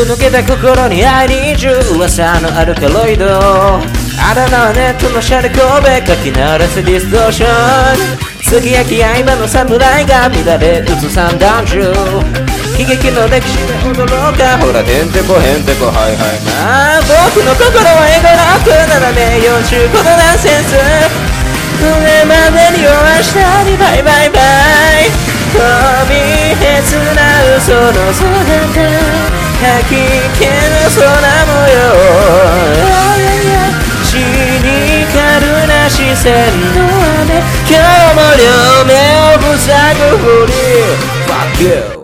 抜けた心に愛に中噂のアルカロイドあだ名はネットのシャレ神戸かき鳴らせディストーション継ぎ焼き刃の侍が乱れ打つ三段銃悲劇の歴史で踊ろうかほらてんてこへんてこはいはいまあ僕の心はエゴロック斜め40このナンセンスこれまでには明日にバイバイバイ飛び鉄な嘘の空が吐き気の空模様シニカルな視線の雨今日も両目を塞ぐふり Fuck you